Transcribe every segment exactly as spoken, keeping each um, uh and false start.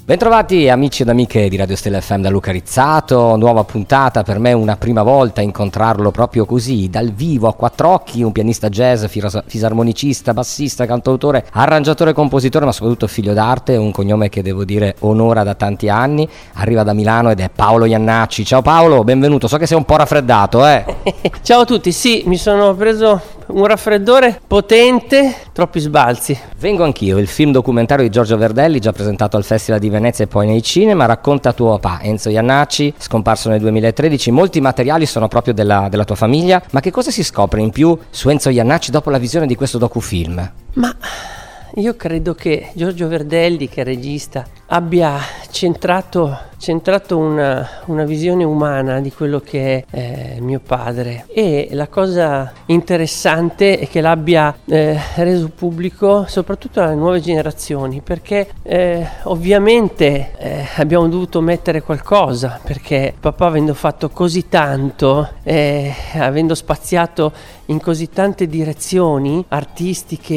Bentrovati amici ed amiche di Radio Stella F M da Luca Rizzato, nuova puntata, per me una prima volta incontrarlo proprio così, dal vivo, a quattro occhi, un pianista jazz, fisarmonicista, bassista, cantautore, arrangiatore, compositore, ma soprattutto figlio d'arte, un cognome che devo dire onora da tanti anni, arriva da Milano ed è Paolo Jannacci. Ciao Paolo, benvenuto, so che sei un po' raffreddato, eh? Ciao a tutti, sì, mi sono preso un raffreddore potente, troppi sbalzi. Vengo anch'io, il film documentario di Giorgio Verdelli, già presentato al Festival di Venezia e poi nei cinema, racconta tuo papà, Enzo Jannacci, scomparso nel duemilatredici. Molti materiali sono proprio della, della tua famiglia, ma che cosa si scopre in più su Enzo Jannacci dopo la visione di questo docufilm? Ma io credo che Giorgio Verdelli, che è regista, abbia centrato, centrato una, una visione umana di quello che è eh, mio padre, e la cosa interessante è che l'abbia eh, reso pubblico soprattutto alle nuove generazioni, perché eh, ovviamente eh, abbiamo dovuto mettere qualcosa, perché papà, avendo fatto così tanto, eh, avendo spaziato in così tante direzioni artistiche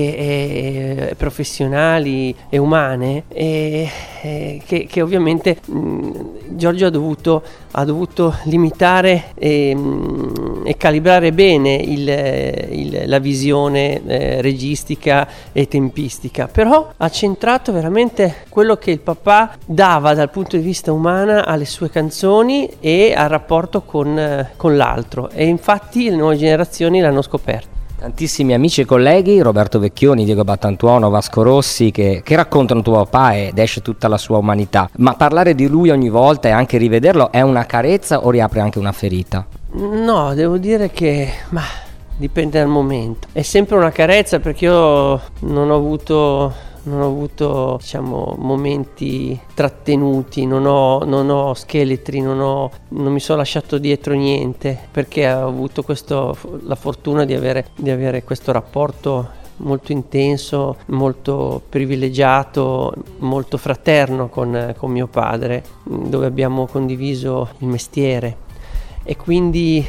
e professionali e umane, e Eh, che, che ovviamente mh, Giorgio ha dovuto, ha dovuto limitare e, mh, e calibrare bene il, il, la visione eh, registica e tempistica, però ha centrato veramente quello che il papà dava dal punto di vista umano alle sue canzoni e al rapporto con, eh, con l'altro, e infatti le nuove generazioni l'hanno scoperto. Tantissimi amici e colleghi, Roberto Vecchioni, Diego Battantuono, Vasco Rossi, che, che raccontano tuo papà ed esce tutta la sua umanità. Ma parlare di lui ogni volta e anche rivederlo è una carezza o riapre anche una ferita? No, devo dire che ma dipende dal momento. È sempre una carezza, perché io non ho avuto... non ho avuto, diciamo, momenti trattenuti, non ho, non ho scheletri, non, ho, non mi sono lasciato dietro niente, perché ho avuto questo, la fortuna di avere, di avere questo rapporto molto intenso, molto privilegiato, molto fraterno con, con mio padre, dove abbiamo condiviso il mestiere, e quindi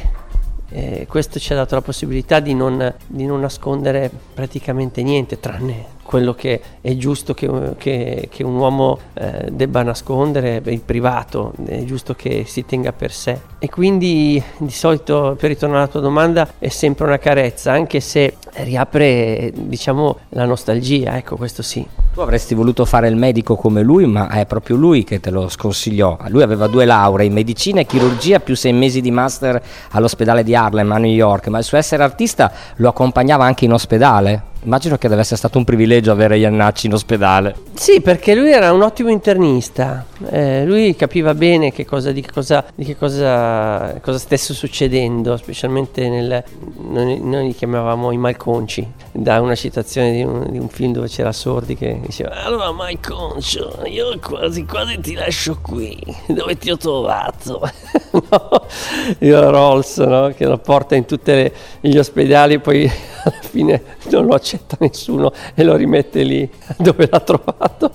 eh, questo ci ha dato la possibilità di non, di non nascondere praticamente niente, tranne quello che è giusto che, che, che un uomo eh, debba nascondere, il privato, è giusto che si tenga per sé. E quindi di solito, per ritornare alla tua domanda, è sempre una carezza, anche se riapre, diciamo, la nostalgia, ecco, questo sì. Tu avresti voluto fare il medico come lui, ma è proprio lui che te lo sconsigliò. Lui aveva due lauree in medicina e chirurgia più sei mesi di master all'ospedale di Harlem a New York, ma il suo essere artista lo accompagnava anche in ospedale. Immagino che deve essere stato un privilegio avere Jannacci in ospedale. Sì, perché lui era un ottimo internista, eh, lui capiva bene che cosa, di che cosa, di che cosa, cosa stesse succedendo, specialmente nel, noi, noi li chiamavamo i malconci, da una citazione di un, di un film dove c'era Sordi che diceva: allora malconcio, io quasi quasi ti lascio qui, dove ti ho trovato? No? Io Rolls, no? Che lo porta in tutti gli ospedali, poi alla fine non lo accetta nessuno e lo rimette lì dove l'ha trovato.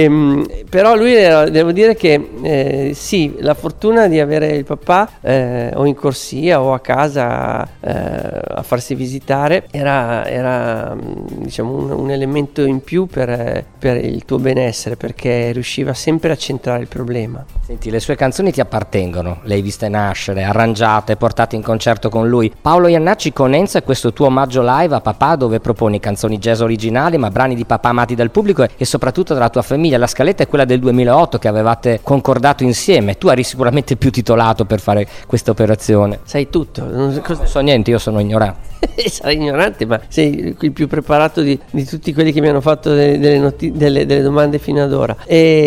E, però lui era, devo dire che eh, sì, la fortuna di avere il papà eh, o in corsia o a casa eh, a farsi visitare era, era diciamo un, un elemento in più per, per il tuo benessere, perché riusciva sempre a centrare il problema. Senti, le sue canzoni ti appartengono, le hai viste nascere, arrangiate, portate in concerto con lui. Paolo Jannacci con Enzo è questo tuo omaggio live a papà, dove proponi canzoni jazz originali ma brani di papà amati dal pubblico e soprattutto dalla tua famiglia. La scaletta è quella del duemilaotto che avevate concordato insieme. Tu eri sicuramente più titolato per fare questa operazione. Sai tutto, non so, non so niente, io sono ignorante. Sarai ignorante, ma sei il più preparato di, di tutti quelli che mi hanno fatto delle, delle, noti- delle, delle domande fino ad ora.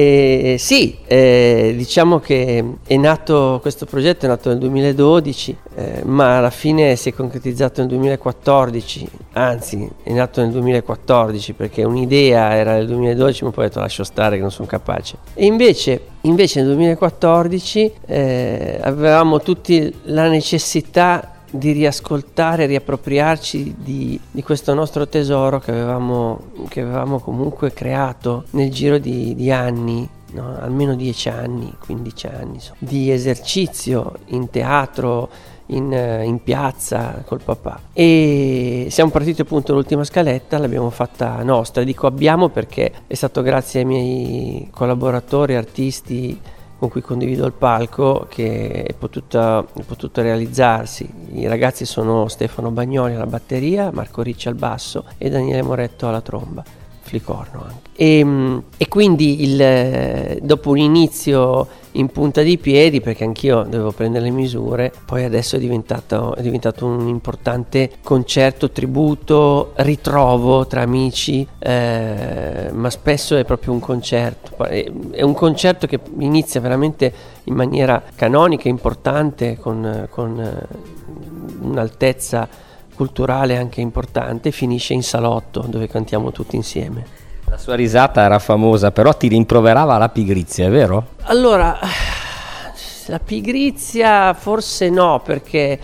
E sì, eh, diciamo che è nato, questo progetto è nato nel duemiladodici, eh, ma alla fine si è concretizzato nel duemilaquattordici, anzi è nato nel duemilaquattordici, perché un'idea era nel duemiladodici, ma poi ho detto lascio stare che non sono capace. E invece invece nel duemilaquattordici eh, avevamo tutti la necessità di riascoltare, riappropriarci di, di questo nostro tesoro che avevamo, che avevamo comunque creato nel giro di, di anni, no? Almeno dieci anni, quindici anni, insomma, di esercizio in teatro, in, in piazza col papà, e siamo partiti appunto l'ultima scaletta, l'abbiamo fatta nostra. Dico abbiamo perché è stato grazie ai miei collaboratori, artisti con cui condivido il palco, che è potuta, è potuta realizzarsi. I ragazzi sono Stefano Bagnoli alla batteria, Marco Ricci al basso e Daniele Moretto alla tromba, flicorno anche. E, e quindi il, dopo un inizio in punta di piedi, perché anch'io dovevo prendere le misure, poi adesso è diventato, è diventato un importante concerto, tributo, ritrovo tra amici, eh, ma spesso è proprio un concerto, è un concerto che inizia veramente in maniera canonica, importante, con, con un'altezza culturale anche importante, finisce in salotto dove cantiamo tutti insieme. La sua risata era famosa, però ti rimproverava la pigrizia, è vero? Allora, la pigrizia forse no, perché,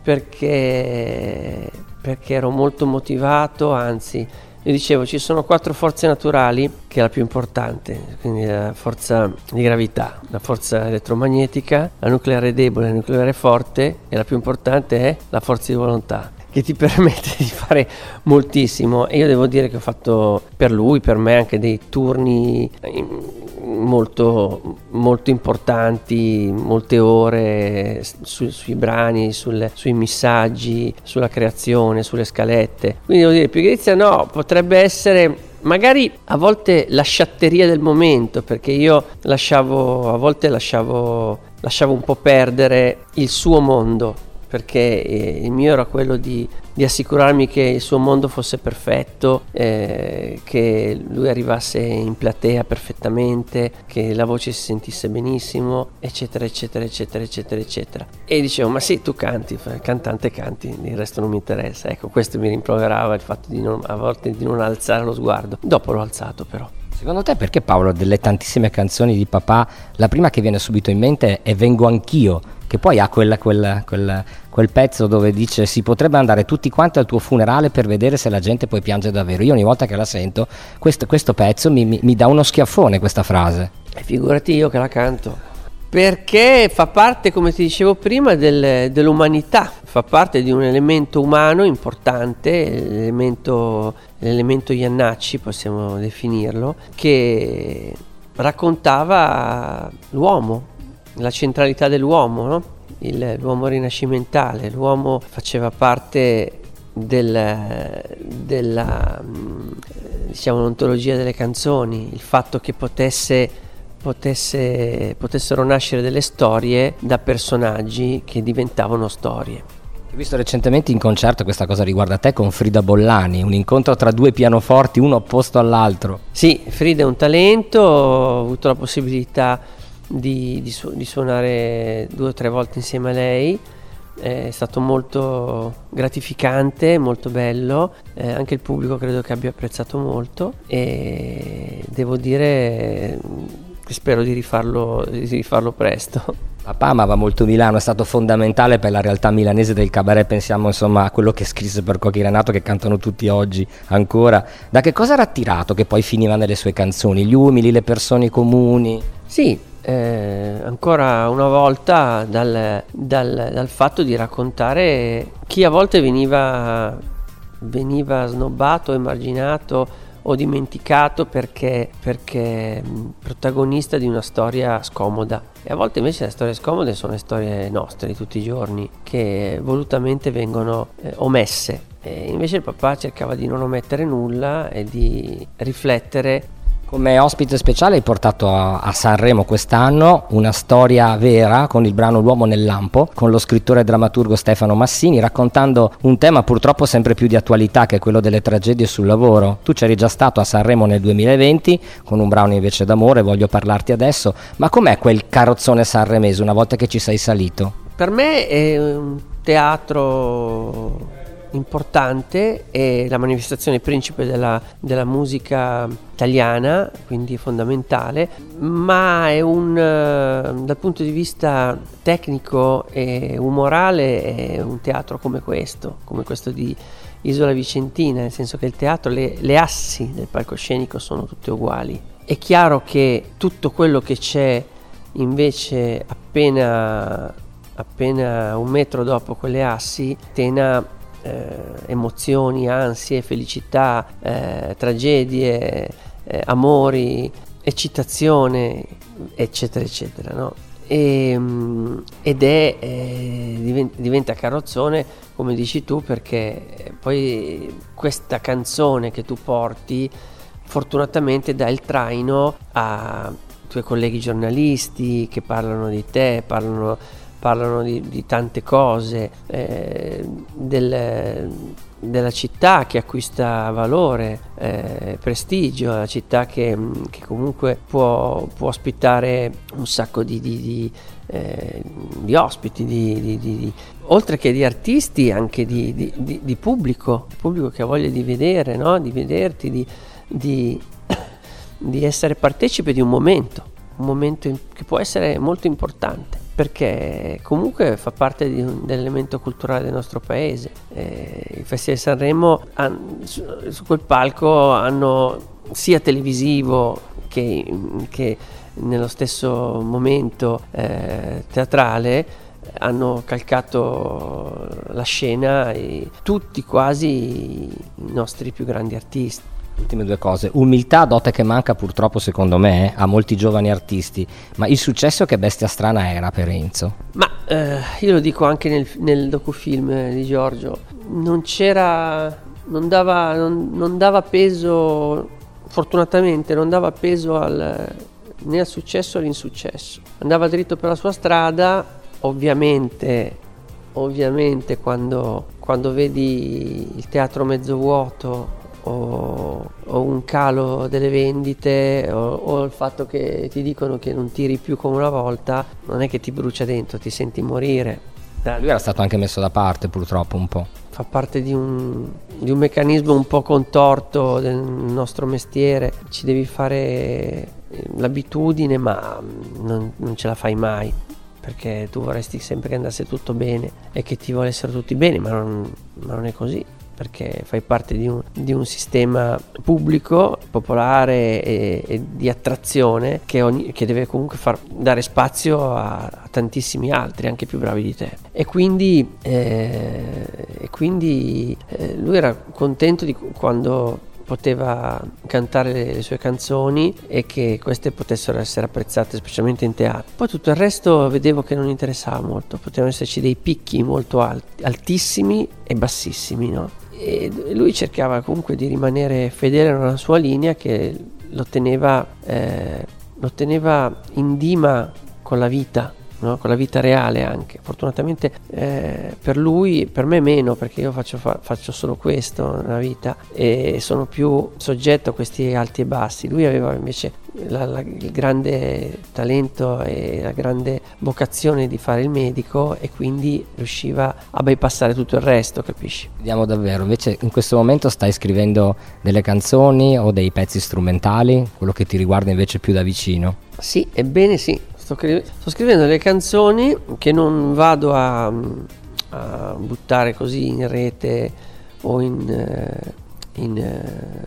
perché, perché ero molto motivato, anzi, io dicevo ci sono quattro forze naturali, che è la più importante, quindi la forza di gravità, la forza elettromagnetica, la nucleare debole, la nucleare forte, e la più importante è la forza di volontà, che ti permette di fare moltissimo. E io devo dire che ho fatto per lui, per me, anche dei turni molto, molto importanti, molte ore su, sui brani, sulle, sui missaggi, sulla creazione, sulle scalette. Quindi devo dire, pigrizia no, potrebbe essere magari a volte la sciatteria del momento, perché io lasciavo, a volte lasciavo, lasciavo un po' perdere il suo mondo, perché il mio era quello di, di assicurarmi che il suo mondo fosse perfetto, eh, che lui arrivasse in platea perfettamente, che la voce si sentisse benissimo, eccetera eccetera eccetera eccetera eccetera. E dicevo, ma sì, tu canti, cantante canti, il resto non mi interessa. Ecco, questo mi rimproverava, il fatto di non, a volte di non alzare lo sguardo. Dopo l'ho alzato però. Secondo te perché, Paolo, delle tantissime canzoni di papà, la prima che viene subito in mente è Vengo anch'io, che poi ha quella, quella, quella, quel pezzo dove dice si potrebbe andare tutti quanti al tuo funerale per vedere se la gente poi piange davvero. Io ogni volta che la sento, questo, questo pezzo mi, mi, mi dà uno schiaffone, questa frase. E figurati io che la canto, perché fa parte, come ti dicevo prima, del, dell'umanità, fa parte di un elemento umano importante, l'elemento, l'elemento Iannacci, possiamo definirlo, che raccontava l'uomo, la centralità dell'uomo, no? Il, l'uomo rinascimentale. L'uomo faceva parte del, della, diciamo, l'ontologia delle canzoni, il fatto che potesse Potesse, potessero nascere delle storie da personaggi che diventavano storie. Ho visto recentemente in concerto, questa cosa riguarda te, con Frida Bollani, un incontro tra due pianoforti, uno opposto all'altro. Sì, Frida è un talento, ho avuto la possibilità di, di, su, di suonare due o tre volte insieme a lei. È stato molto gratificante, molto bello, eh, anche il pubblico credo che abbia apprezzato molto, e devo dire spero di rifarlo, di rifarlo presto. Papà amava molto Milano, è stato fondamentale per la realtà milanese del cabaret, pensiamo insomma a quello che scrisse per Cocchi Renato, che cantano tutti oggi ancora. Da che cosa era attirato che poi finiva nelle sue canzoni? Gli umili, le persone comuni? Sì, eh, ancora una volta dal, dal, dal fatto di raccontare chi a volte veniva, veniva snobbato, emarginato o dimenticato perché, perché protagonista di una storia scomoda, e a volte invece le storie scomode sono le storie nostre di tutti i giorni, che volutamente vengono eh, omesse, e invece il papà cercava di non omettere nulla e di riflettere. Come ospite speciale hai portato a, a Sanremo quest'anno una storia vera con il brano L'uomo nel lampo, con lo scrittore e drammaturgo Stefano Massini, raccontando un tema purtroppo sempre più di attualità, che è quello delle tragedie sul lavoro. Tu c'eri già stato a Sanremo nel duemilaventi con un brano invece d'amore, voglio parlarti adesso, ma com'è quel carrozzone sanremese una volta che ci sei salito? Per me è un teatro importante, è la manifestazione principe della, della musica italiana, quindi fondamentale, ma è un, dal punto di vista tecnico e umorale è un teatro come questo, come questo di Isola Vicentina, nel senso che il teatro, le, le assi del palcoscenico sono tutte uguali. È chiaro che tutto quello che c'è invece appena appena un metro dopo quelle assi, scatena eh, emozioni, ansie, felicità, eh, tragedie, eh, amori, eccitazione, eccetera eccetera, no? E, ed è eh, diventa, diventa carrozzone, come dici tu, perché poi questa canzone che tu porti fortunatamente dà il traino a tuoi colleghi giornalisti che parlano di te, parlano, parlano di, di tante cose, eh, del, della città che acquista valore, eh, prestigio, la città che, che comunque può, può ospitare un sacco di, di, di, eh, di ospiti, di, di, di, oltre che di artisti, anche di, di, di, di pubblico, pubblico che ha voglia di vedere, no? Di vederti, di, di, di essere partecipe di un momento, un momento che può essere molto importante, perché comunque fa parte di un, dell'elemento culturale del nostro paese. Eh, il Festival di Sanremo han, su, su quel palco hanno sia televisivo che, che nello stesso momento eh, teatrale, hanno calcato la scena e tutti quasi i nostri più grandi artisti. Ultime due cose: umiltà, dote che manca purtroppo secondo me a molti giovani artisti, ma il successo che bestia strana era per Enzo. Ma eh, io lo dico anche nel, nel docufilm di Giorgio, non c'era, non dava, non, non dava peso, fortunatamente non dava peso al, né al successo né all'insuccesso, andava dritto per la sua strada. Ovviamente, ovviamente quando, quando vedi il teatro mezzo vuoto o, o un calo delle vendite o, o il fatto che ti dicono che non tiri più come una volta, non è che ti brucia dentro, ti senti morire. Lui era stato anche messo da parte purtroppo un po'. Fa parte di un, di un meccanismo un po' contorto del nostro mestiere, ci devi fare l'abitudine ma non, non ce la fai mai, perché tu vorresti sempre che andasse tutto bene e che ti volessero tutti bene, ma non, ma non è così, perché fai parte di un, di un sistema pubblico, popolare e, e di attrazione che, ogni, che deve comunque far dare spazio a, a tantissimi altri, anche più bravi di te. E quindi, eh, e quindi eh, lui era contento di quando poteva cantare le, le sue canzoni e che queste potessero essere apprezzate specialmente in teatro. Poi tutto il resto vedevo che non interessava molto, potevano esserci dei picchi molto alti, altissimi e bassissimi, no? E lui cercava comunque di rimanere fedele alla sua linea che lo teneva, eh, lo teneva in dima con la vita, no? Con la vita reale anche. Fortunatamente eh, per lui, per me meno, perché io faccio, fa- faccio solo questo nella vita e sono più soggetto a questi alti e bassi. Lui aveva invece la, la, il grande talento e la grande vocazione di fare il medico e quindi riusciva a bypassare tutto il resto, capisci? Vediamo davvero, invece in questo momento stai scrivendo delle canzoni o dei pezzi strumentali, quello che ti riguarda invece più da vicino? Sì, ebbene sì. Sto, cri- sto scrivendo delle canzoni che non vado a, a buttare così in rete o in, in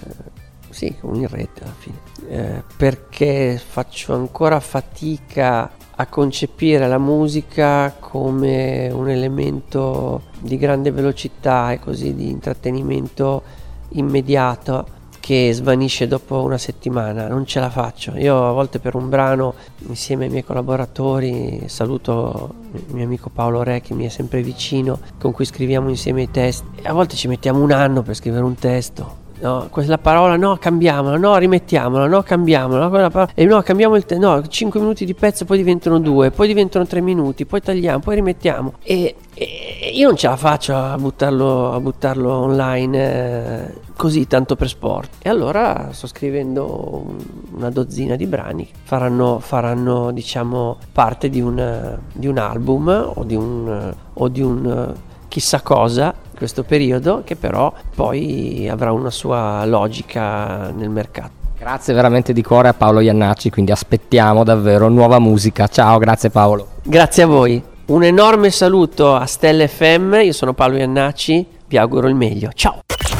sì, in rete alla fine, eh, perché faccio ancora fatica a concepire la musica come un elemento di grande velocità e così di intrattenimento immediato che svanisce dopo una settimana. Non ce la faccio. Io a volte per un brano, insieme ai miei collaboratori, saluto il mio amico Paolo Re che mi è sempre vicino, con cui scriviamo insieme i testi, e a volte ci mettiamo un anno per scrivere un testo. No, quella parola no, cambiamola, no, rimettiamola, no, cambiamola, quella parola, e no, cambiamo il te- no, cinque minuti di pezzo, poi diventano due, poi diventano tre minuti, poi tagliamo, poi rimettiamo. E, e io non ce la faccio a buttarlo, a buttarlo online eh, così, tanto per sport. E allora sto scrivendo un, una dozzina di brani che faranno, faranno diciamo, parte di un, di un album o di un, o di un chissà cosa, questo periodo, che però poi avrà una sua logica nel mercato. Grazie veramente di cuore a Paolo Iannacci, quindi aspettiamo davvero nuova musica. Ciao, grazie Paolo. Grazie a voi, un enorme saluto a Stella F M, io sono Paolo Iannacci, vi auguro il meglio, ciao.